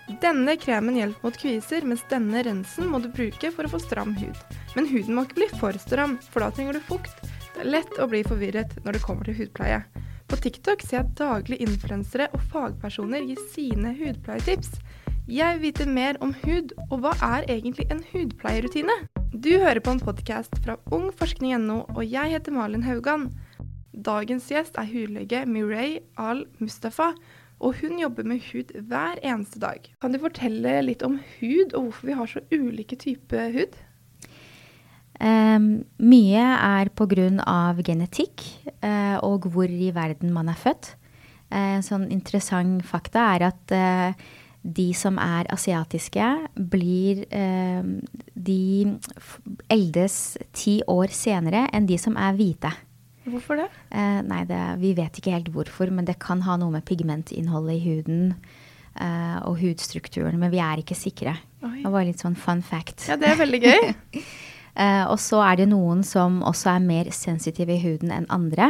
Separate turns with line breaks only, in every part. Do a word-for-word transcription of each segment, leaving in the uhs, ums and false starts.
Denne kremen hjelper mot kviser, mens denne rensen må du bruke for å få stram hud. Men huden må ikke bli for stram, for da trenger du fukt. Det er lett å bli forvirret når det kommer til hudpleie. På TikTok ser jeg daglig influensere og fagpersoner gi sine hudpleietips. Jeg vet mer om hud, og hva er egentlig en hudpleierutine? Du hører på en podcast fra ung forskning punktum no, og jeg heter Malin Haugan. Dagens gjest er hudlege Mireille Al-Mustafa, og hun jobber med hud hver eneste dag. Kan du fortelle litt om hud, og hvorfor vi har så ulike typer hud?
Um, mye er på grunn av genetikk uh, og hvor i verden man er født. Uh, sånn interessant fakta er at uh, de som er asiatiske blir uh, de eldes ti år senere enn de som er hvite.
Hvorfor det?
Uh, nei, det, vi vet ikke helt hvorfor, men det kan ha noe med pigmentinnholdet i huden uh, og hudstrukturen, men vi er ikke sikre. Oi. Det var litt sånn fun fact.
Ja, det er veldig gøy.
Uh, og så er det noen som også er mer sensitive i huden enn andre.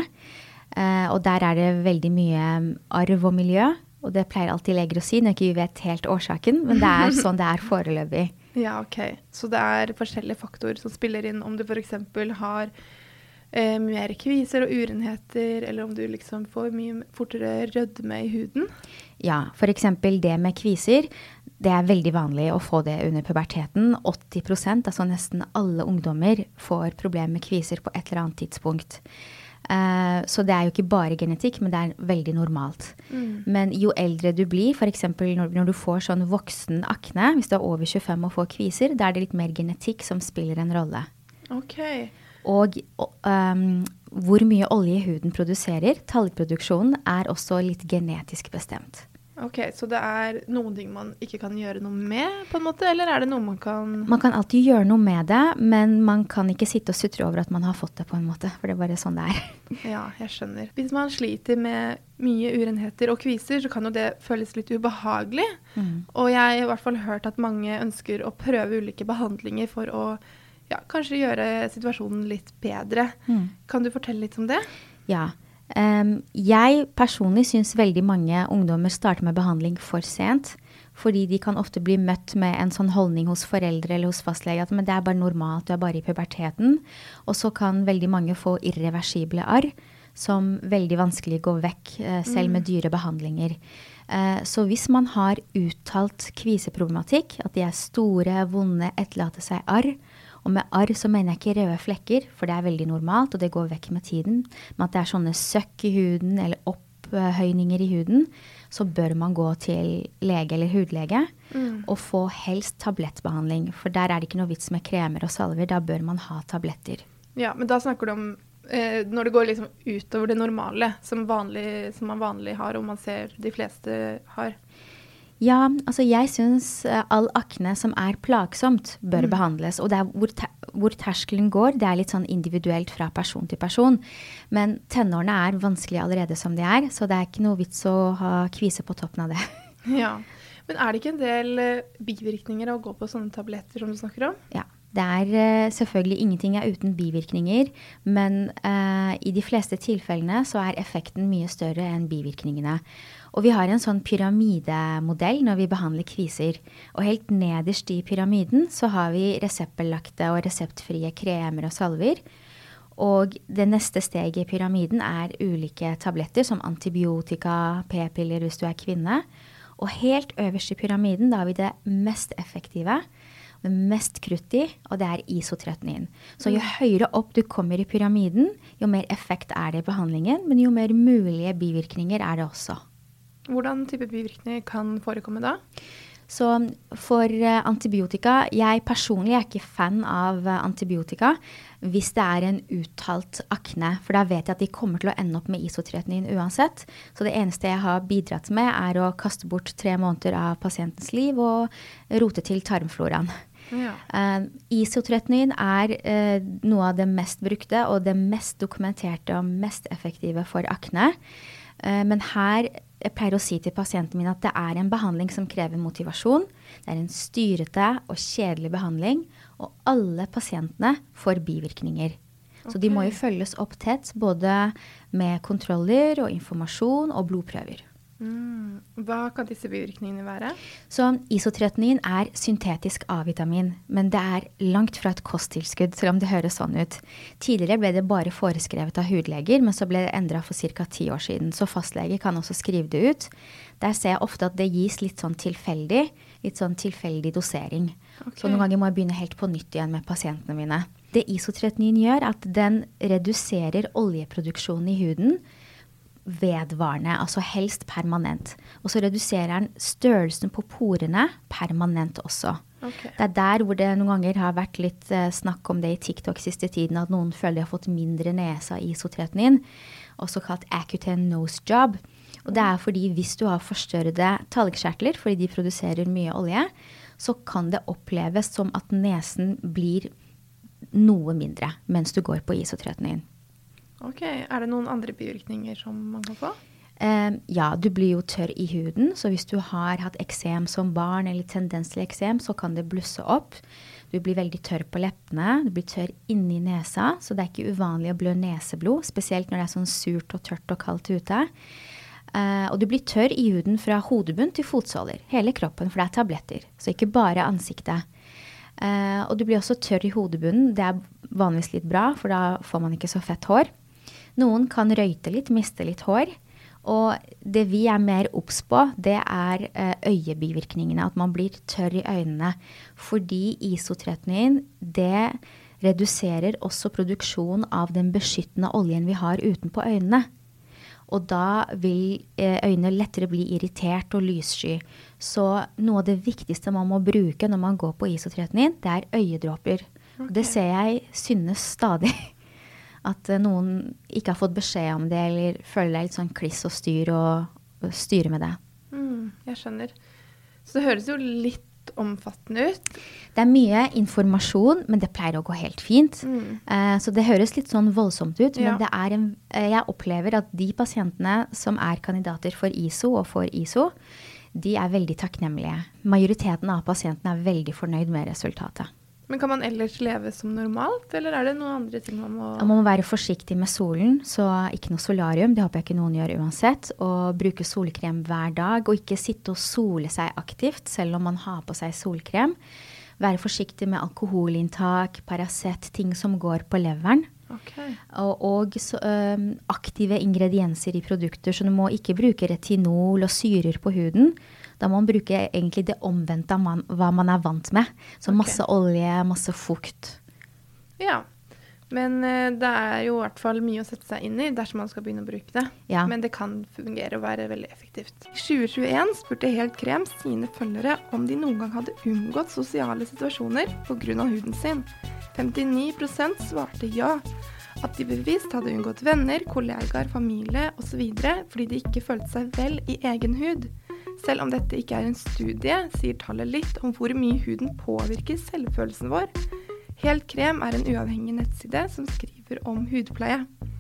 Uh, og der er det veldig mye arv og miljø. Og det pleier alltid leger å si når ikke vi vet helt årsaken, men det er sånn det er foreløpig.
Ja, ok. Så det er forskjellige faktorer som spiller inn om du for eksempel har eh, mer kviser og urenheter, eller om du liksom får mye fortere rødme i huden?
Ja, for eksempel det med kviser. Det er veldig vanlig å få det under puberteten. åtti prosent, altså nesten alle ungdommer, får problemer med kviser på et eller annet tidspunkt. Uh, så det er jo ikke bare genetikk, men det er veldig normalt. Mm. Men jo eldre du blir, for eksempel når, når du får sånn voksen akne, hvis du er over tjuefem og får kviser, da er det litt mer genetikk som spiller en rolle.
Ok.
Og um, hvor mye olje huden produserer, talgproduksjonen, er også litt genetisk bestemt.
Ok, så det er noen ting man ikke kan gjøre noe med, på en måte, eller er det noe man kan...
Man kan alltid gjøre noe med det, men man kan ikke sitte og sutre over at man har fått det på en måte, for det er bare sånn det er.
Ja, jeg skjønner. Hvis man sliter med mye urenheter og kviser, så kan jo det føles litt ubehagelig. Mm. Og jeg har i hvert fall hørt at mange ønsker å prøve ulike behandlinger for å ja, kanskje gjøre situasjonen litt bedre. Mm. Kan du fortelle litt om det?
Ja. Um, jeg personlig synes veldig mange ungdommer starter med behandling for sent, fordi de kan ofte bli møtt med en sånn holdning hos foreldre eller hos fastlege at men det er bare normalt, du er bare i puberteten, og så kan veldig mange få irreversible arr, som veldig vanskelig går vekk, uh, selv med dyre behandlinger. Uh, så hvis man har uttalt kviseproblematikk, at de er store, vonde, etterlater seg arr, og med arr så mener jeg ikke røde flekker, for det er veldig normalt, og det går vekk med tiden. Men at det er sånne søkk i huden, eller opphøyninger i huden, så bør man gå til lege eller hudlege, mm. og få helst tablettbehandling. For der er det ikke noe vits med kremer og salver, da bør man ha tabletter.
Ja, men da snakker du om eh, når det går liksom utover det normale, som, vanlig, som man vanlig har, og man ser de fleste har.
Ja, altså jeg synes all akne som er plagsomt bør mm. behandles, og det er hvor, te- hvor terskelen går, det er litt sånn individuelt fra person til person. Men tenårene er vanskelig allerede som de er, så det er ikke noe vits å ha kvise på toppen av det.
Ja, men er det ikke en del bivirkninger å gå på sånne tabletter som du snakker om?
Ja. Det er uh, selvfølgelig ingenting er uten bivirkninger, men uh, i de fleste tilfellene så er effekten mye større enn bivirkningene. Og vi har en sånn pyramidemodell når vi behandler kviser. Og helt nederst i pyramiden så har vi reseptbelagte og reseptfrie kremer og salver. Og det neste steget i pyramiden er ulike tabletter som antibiotika, p-piller hvis du er kvinne. Og helt øverst i pyramiden da har vi det mest effektive, det mest krutt i, og det er isotretinoin. Så jo høyere opp du kommer i pyramiden, jo mer effekt er det i behandlingen, men jo mer mulige bivirkninger er det også.
Hvordan type bivirkninger kan forekomme da?
Så for uh, antibiotika, jeg personlig er ikke fan av uh, antibiotika hvis det er en uttalt akne, for da vet jeg at de kommer til å ende opp med isotretinoin uansett. Så det eneste jeg har bidratt med er å kaste bort tre måneder av pasientens liv og rote til tarmfloraen. Ja. Uh, isotretinoin er uh, noe av det mest brukte og det mest dokumenterte og mest effektive for akne. Uh, men her jeg pleier å si til pasienten min at det er en behandling som krever motivasjon. Det er en styrete og kjedelig behandling, og alle pasientene får bivirkninger. Okay. Så de må jo følges opp tett, både med kontroller og informasjon og blodprøver.
Mm. Hva kan disse bivirkningene være?
Så isotretinoin er syntetisk A-vitamin, men det er langt fra et kosttilskudd, selv om det høres sånn ut. Tidligere ble det bare foreskrevet av hudleger, men så ble det endret for ca. ti år siden, så fastleger kan også skrive det ut. Der ser jeg ofte at det gis litt sånn tilfeldig, litt sånn tilfeldig dosering. Okay. Så noen ganger må jeg begynne helt på nytt igjen med pasientene mine. Det isotretinoin gjør, er at den reduserer oljeproduksjonen i huden, vedvarende, altså helst permanent. Og så reduserer den størrelsen på porene permanent også. Okay. Det er der hvor det noen ganger har vært litt uh, snakk om det i TikTok siste tiden, at noen føler de har fått mindre nese av isotretinoin, også kalt Accutane nose job. Og det er fordi hvis du har forstørrede talgkjertler, fordi de produserer mye olje, så kan det oppleves som at nesen blir noe mindre mens du går på isotretinoin.
Ok, er det noen andre bivirkninger som man kan få?
Um, ja, du blir jo tørr i huden, så hvis du har hatt eksem som barn eller tendens til eksem, så kan det blusse opp. Du blir veldig tørr på leppene, du blir tørr inni nesa, så det er ikke uvanlig å blø neseblod, spesielt når det er sånn surt og tørt og kaldt ute. Uh, og du blir tørr i huden fra hodebunn til fotsåler, hele kroppen, for det er tabletter, så ikke bare ansiktet. Uh, og du blir også tørr i hodebunnen, det er vanligvis litt bra, for da får man ikke så fett hår. Noen kan røyte litt, miste litt hår, og det vi er mer obs på, det er øyebivirkningene, at man blir tørr i øynene, fordi isotretinoin, det reduserer også produksjon av den beskyttende oljen vi har utenpå øynene. Og da vil øynene lettere bli irritert og lyssky. Så noe av det viktigste man må bruke når man går på isotretinoin, det er øyedråper. Okay. Det ser jeg synes stadig. At noen ikke har fått beskjed om det, eller føler det er litt sånn kliss og styr og styre med det.
Mm, jeg skjønner. Så det høres jo litt omfattende ut.
Det er mye informasjon, men det pleier å gå helt fint. Mm. Uh, så det høres litt sånn voldsomt ut, ja. Men det er en, uh, jeg opplever at de pasientene som er kandidater for I S O og for I S O, de er veldig takknemlige. Majoriteten av pasientene er veldig fornøyd med resultatet.
Men kan man ellers leve som normalt, eller er det noen andre ting man må...
Man må være forsiktig med solen, så ikke noe solarium, det håper jeg ikke noen gjør uansett, og bruke solkrem hver dag, og ikke sitte og sole seg aktivt, selv om man har på seg solkrem. Være forsiktig med alkoholinntak, Paracet, ting som går på leveren.
Okay.
Og, og så, um, aktive ingredienser i produkter, så du må ikke bruke retinol og syrer på huden. Da må man bruke egentlig det omvendte av man, hva man er vant med. Så okay. Masse olje, masse fukt.
Ja, men uh, det er jo i hvert fall mye å sette seg inn i dersom man skal begynne å bruke det.
Ja.
Men det kan fungere og være veldig effektivt. I tjue tjueen spurte Helt Krem sine følgere om de noen gang hadde unngått sosiale situasjoner på grunn av huden sin. femtini prosent svarte ja. At de bevisst hadde unngått venner, kollegaer, familie og så videre fordi de ikke følte seg vel i egen hud. Selv om dette ikke er en studie, sier tallet litt om hvor mye huden påvirker selvfølelsen vår. Helt Krem er en uavhengig nettside som skriver om hudpleie.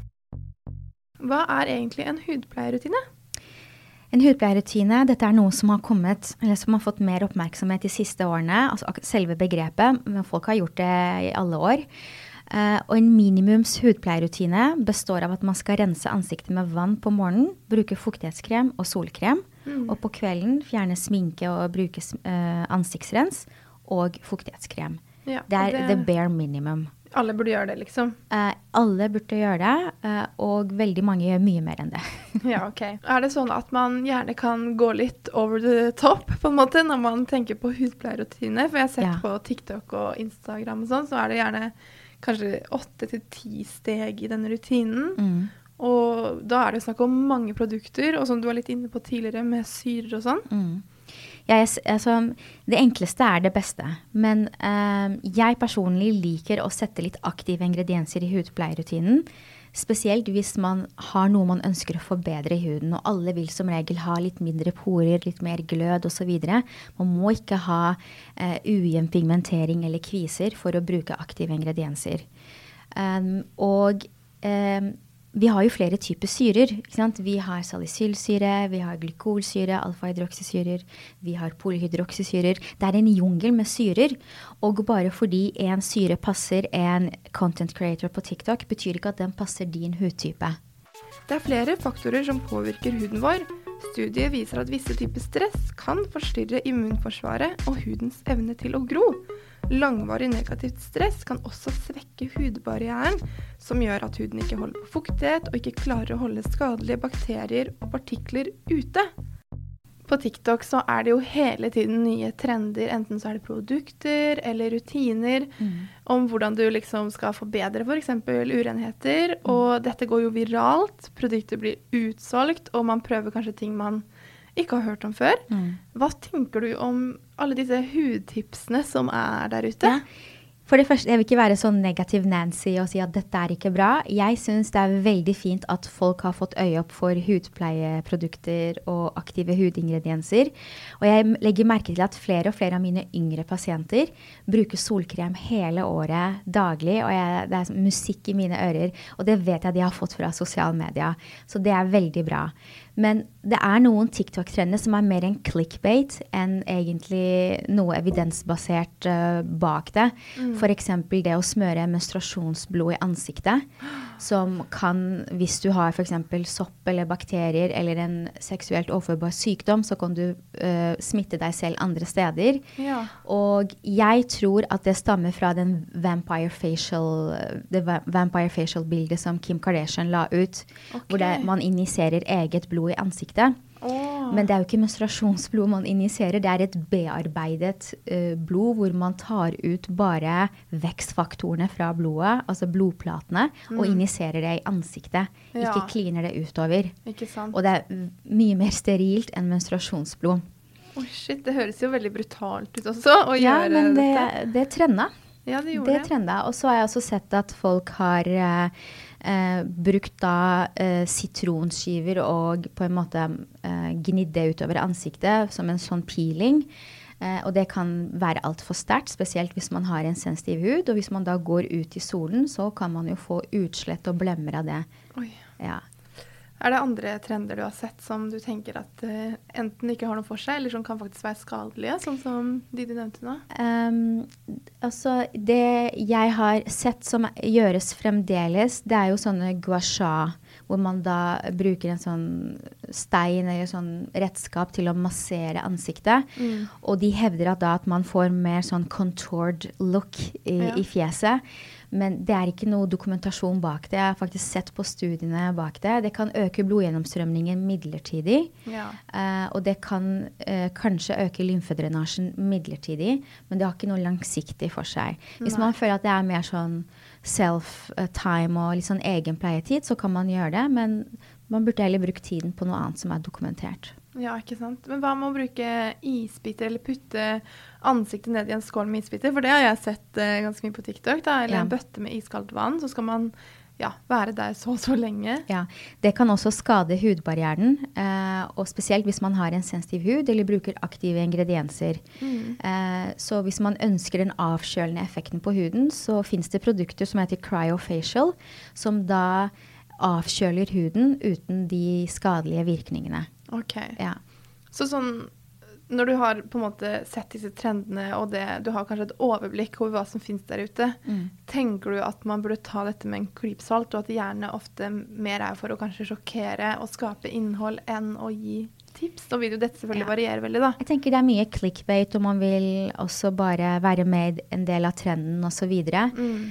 Hva er egentlig en hudpleierutine?
En hudpleierrutine, dette er noe som har kommet, eller som har fått mer oppmerksomhet de siste årene, altså selve begrepet, men folk har gjort det i alle år. Uh, og en minimums hudpleierrutine består av at man skal rense ansiktet med vann på morgenen, bruke fuktighetskrem og solkrem, mm. og på kvelden fjerne sminke og bruke uh, ansiktsrens og fuktighetskrem.
Ja,
det er det, the bare minimum.
Alle burde gjøre det, liksom?
Uh, alle burde gjøre det, uh, og veldig mange gjør mye mer enn det.
Ja, ok. Er det sånn at man gjerne kan gå litt over the top, på en måte, når man tenker på hudpleierrutine? For jeg har sett ja. På TikTok og Instagram og sånn, så er det gjerne kanskje åtte til ti steg i denne rutinen. Mm. Og da er det snakk om mange produkter, og som du var litt inne på tidligere, med syrer og sånn.
Mm. Ja, jeg, altså, det enkleste er det beste, men uh, jeg personlig liker å sette litt aktive ingredienser i hudpleierrutinen, spesielt hvis man har noe man ønsker å forbedre i huden, og alle vil som regel ha litt mindre porer, litt mer glød og så videre. Man må ikke ha uh, ujevn pigmentering eller kviser for å bruke aktive ingredienser. Um, og um, vi har jo flere typer syrer, ikke sant? Vi har salicylsyre, vi har glykolsyre, alfa-hydroksysyrer, vi har polyhydroksysyrer. Det er en jungel med syrer, og bare fordi en syre passer en content creator på TikTok, betyr ikke at den passer din hudtype.
Det er flere faktorer som påvirker huden vår, Studiet viser at visse typer stress kan forstyrre immunforsvaret og hudens evne til å gro. Langvarig negativt stress kan også svekke hudbarrieren, som gjør at huden ikke holder på fuktighet og ikke klarer å holde skadelige bakterier og partikler ute. På TikTok så er det jo hele tiden nye trender, enten så er det produkter eller rutiner, mm. om hvordan du liksom skal forbedre for eksempel urenheter, mm. og dette går jo viralt, produkter blir utsolgt, og man prøver kanskje ting man ikke har hørt om før. Mm. Hva tenker du om alle disse hudtipsene som er der ute?
Ja. For det første, jeg vil ikke være sånn negativ Nancy og si at dette er ikke bra. Jeg synes det er veldig fint at folk har fått øye opp for hudpleieprodukter og aktive hudingredienser. Og jeg legger merke til at flere og flere av mine yngre pasienter bruker solkrem hele året, daglig, og jeg, det er musikk i mine ører, og det vet jeg de har fått fra sosiale medier. Så det er veldig bra. Men det er noen TikTok-trender som er mer en clickbait enn egentlig noe evidensbasert uh, bak det. Mm. For eksempel det å smøre menstruasjonsblod i ansiktet, som kan, hvis du har for eksempel sopp eller bakterier eller en seksuelt overførbar sykdom, så kan du uh, smitte deg selv andre steder. Ja. Og jeg tror at det stammer fra den vampire facial, det vampire facial-bildet som Kim Kardashian la ut, okay. hvor det, man injiserer eget blod i ansiktet. Oh. Men det er jo ikke menstruasjonsblod man injiserer, det er et bearbeidet uh, blod hvor man tar ut bare vekstfaktorene fra blodet, altså blodplatene, mm. og injiserer det i ansiktet. Ja. Ikke kliner det utover.
Ikke sant.
Og det er mye mer sterilt enn menstruasjonsblod.
Oh shit, det høres jo veldig brutalt ut også å
ja,
gjøre
men det,
dette.
det trenda.
Ja, det gjorde
det.
det.
Trenda. Og så har jeg også sett at folk har uh, uh, brukt da uh, sitronskiver og på en måte uh, gnidd det utover ansiktet som en sånn peeling. Uh, og det kan være alt for sterkt, spesielt hvis man har en sensitiv hud. Og hvis man da går ut i solen, så kan man jo få utslett og blemmer av det.
Oi.
Ja.
Er det andre trender du har sett som du tenker at uh, enten ikke har noe for seg, eller som kan faktisk være skadelige, sånn som de du nevnte nå?
Um, altså, det jeg har sett som gjøres fremdeles, det er jo sånne gua sha, hvor man da bruker en sånn stein eller sånn redskap til å massere ansiktet. Mm. Og de hevder at da at man får mer sånn contoured look i, ja. i fjeset. Men det er ikke noe dokumentasjon bak det. Jeg har faktisk sett på studiene bak det. Det kan øke blodgjennomstrømningen midlertidig. Ja. Uh, og det kan uh, kanskje øke lymfedrenasjen midlertidig, men det har ikke noe langsiktig for seg. Hvis Nei. Man føler at det er mer sånn self-time og litt sånn egen pleietid, så kan man gjøre det, men man burde heller bruke tiden på noe annet som er dokumentert.
Ja, ikke sant. Men hva med å bruke isbiter eller putte ansiktet ned i en skål med isbiter? For det har jeg sett uh, ganske mye på TikTok, da. Eller ja. En bøtte med iskaldt vann, så skal man ja, være der så så lenge. Ja,
det kan også skade hudbarrieren, uh, og spesielt hvis man har en sensitiv hud eller bruker aktive ingredienser. Mm. Uh, så hvis man ønsker den avkjølende effekten på huden, så finnes det produkter som heter cryofacial, som da avkjøler huden uten de skadelige virkningene.
Ok.
Ja.
Så sånn, når du har på en måte sett disse trendene, og det, du har kanskje et overblikk over hva som finnes der ute, mm. tenker du at man burde ta dette med en klype salt, og at det gjerne ofte mer er for å kanskje sjokkere og skape innhold enn å gi tips? Da vil jo dette selvfølgelig ja. Variere veldig, da.
Jeg tenker det er mye clickbait, og man vil også bare være med en del av trenden og så videre. Mm.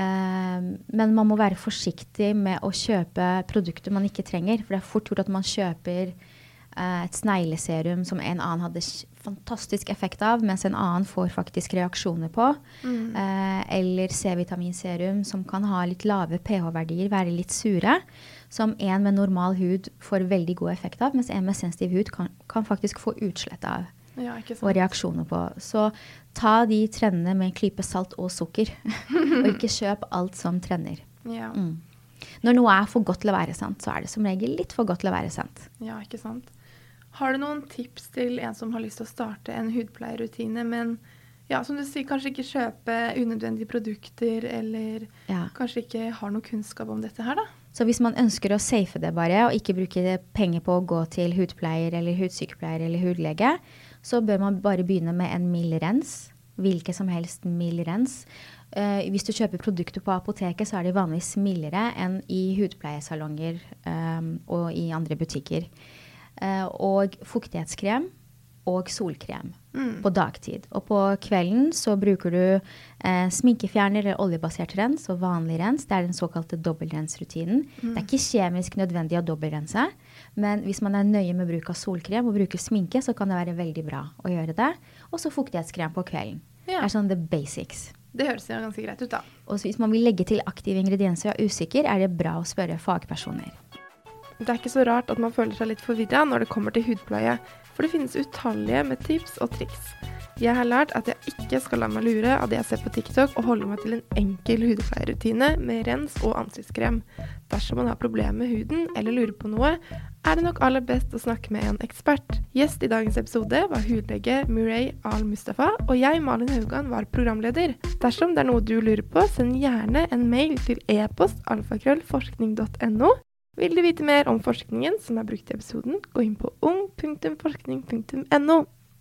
Uh, men man må være forsiktig med å kjøpe produkter man ikke trenger, for det er fort gjort at man kjøper Uh, et snegleserum som en annen hadde fantastisk effekt av, mens en annen får faktisk reaksjoner på. Mm. Uh, eller C-vitaminserum som kan ha litt lave pH-verdier, være litt sure, som en med normal hud får veldig god effekt av, mens en med sensitiv hud kan, kan faktisk få utslett av.
Ja, ikke sant.
Og reaksjoner på. Så ta de trendene med en klype salt og sukker, og ikke kjøp alt som trender.
Ja.
Mm. Når noe er for godt til å være sant, så er det som regel litt for godt til å være sant.
Ja, ikke sant. Har du noen tips til en som har lyst til å starte en hudpleierrutine, men ja, som du sier, kanskje ikke kjøpe unødvendige produkter, eller ja. Kanskje ikke har noe kunnskap om dette her da?
Så hvis man ønsker å safe det bare, og ikke bruke penger på å gå til hudpleier, eller hudsykepleier, eller hudlege, så bør man bare begynne med en mild rens, hvilket som helst mild rens. Uh, hvis du kjøper produkter på apoteket, så er de vanligvis mildere enn i hudpleiesalonger um, og i andre butikker. eh, og fuktighetskrem og solkrem
Mm.
på dagtid. Og på kvelden så bruker du eh, sminkefjerner eller oljebasert rens og vanlig rens. Det er den såkalte dobbeltrensrutinen.
Mm.
Det er ikke kjemisk nødvendig å dobbeltrense, men hvis man er nøye med bruk av solkrem og bruker sminke, så kan det være veldig bra å gjøre det. Og så fuktighetskrem på kvelden.
Ja.
Det er sånn the basics.
Det høres jo ganske greit ut da.
Og så hvis man vil legge til aktive ingredienser og er usikker, er det bra å spørre fagpersoner.
Det er ikke så rart at man føler seg litt forvirret når det kommer til hudpleie, for det finnes utallige med tips og triks. Jeg har lært at jeg ikke skal la meg lure av det jeg ser på TikTok og holde meg til en enkel hudpleierutine med rens og ansiktskrem. Dersom man har problemer med huden eller lurer på noe, er det nok aller best å snakke med en ekspert. Gjest i dagens episode var hudlege Mireille Al-Mustafa, og jeg, Malin Haugan, var programleder. Dersom det er noe du lurer på, send gjerne en mail til e-post alfakrøll forskning punktum no. Vil du vite mer om forskningen som er brukt i episoden, gå inn på ung punktum forskning punktum no.